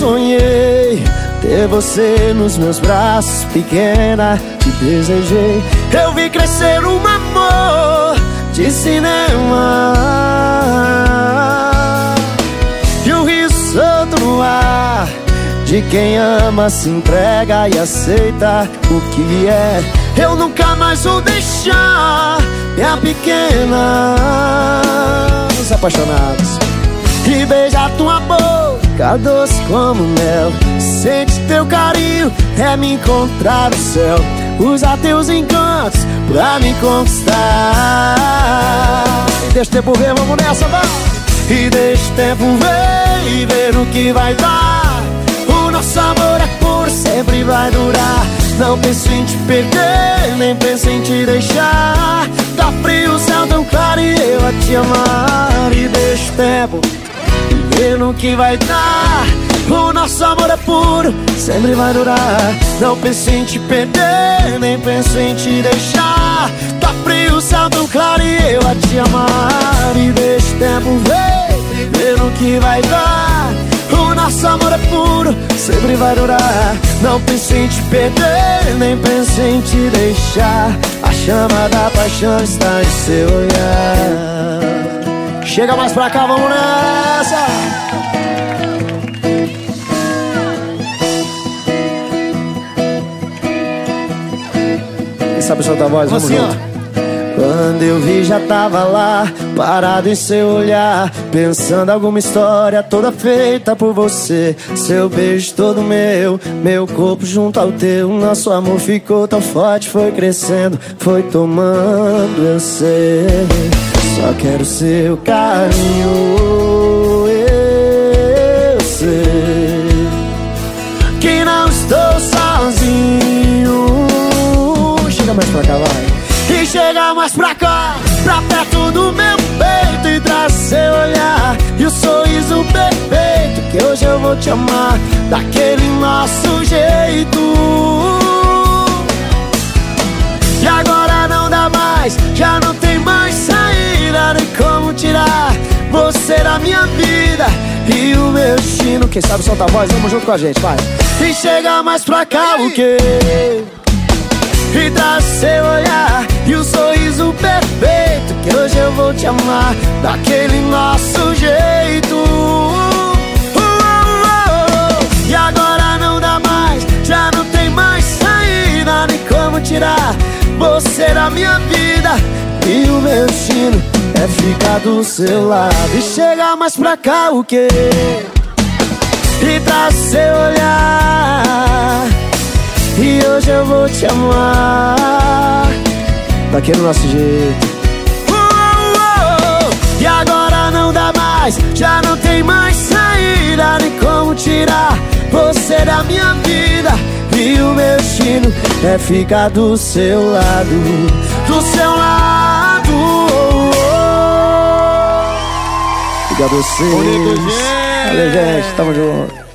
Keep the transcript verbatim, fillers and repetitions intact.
sonhei ter você nos meus braços, pequena, te desejei. Eu vi crescer um amor de cinema e o riso solto no ar de quem ama, se entrega e aceita o que vier. Eu nunca mais vou deixar minha pequena. Os apaixonados. E beijar tua boca doce como mel, sente teu carinho, é me encontrar no céu. Usa teus encantos pra me conquistar. E deixa o tempo ver, vamos nessa, vai. E deixa o tempo ver e ver o que vai dar. O nosso amor é puro, sempre vai durar. Não penso em te perder, nem penso em te deixar. Tá frio o céu tão claro e eu a te amar. E deixa o tempo ver no que vai dar. O nosso amor é puro, sempre vai durar. Não penso em te perder, nem penso em te deixar. Tá frio o céu tão claro e eu a te amar. E deixa o tempo ver, ver no que vai dar. O nosso amor é puro, sempre vai durar. Não penso em te perder, nem penso em te deixar. A chama da paixão está em seu olhar. Chega mais pra cá, vamos nessa! Quem sabe soltar a voz, vamos assim, junto. Ó. Quando eu vi já tava lá, parado em seu olhar, pensando alguma história toda feita por você. Seu beijo todo meu, meu corpo junto ao teu. Nosso amor ficou tão forte, foi crescendo, foi tomando, eu sei. Só quero seu carinho, eu sei que não estou sozinho. Chega mais pra cá, vai. E chega mais pra cá, pra perto do meu peito, e traz seu olhar e o sorriso perfeito, que hoje eu vou te amar daquele nosso jeito. E agora não dá mais, já não tem mais saída, nem como tirar você da minha vida e o meu destino. Quem sabe solta a voz, vamos junto com a gente, vai. E chega mais pra cá, o quê? E traz seu olhar e o sorriso perfeito, que hoje eu vou te amar daquele nosso jeito. uh, uh, uh, uh. E agora não dá mais, já não tem mais saída, nem como tirar você da minha vida e o meu destino é ficar do seu lado. E chega mais pra cá, o quê? E traz seu olhar e hoje eu vou te amar daquele nosso jeito. uh, uh, uh. E agora não dá mais, já não tem mais saída, nem como tirar você da minha vida e o meu destino é ficar do seu lado, do seu lado. oh, oh. Obrigado a vocês. Valeu, gente, tamo junto.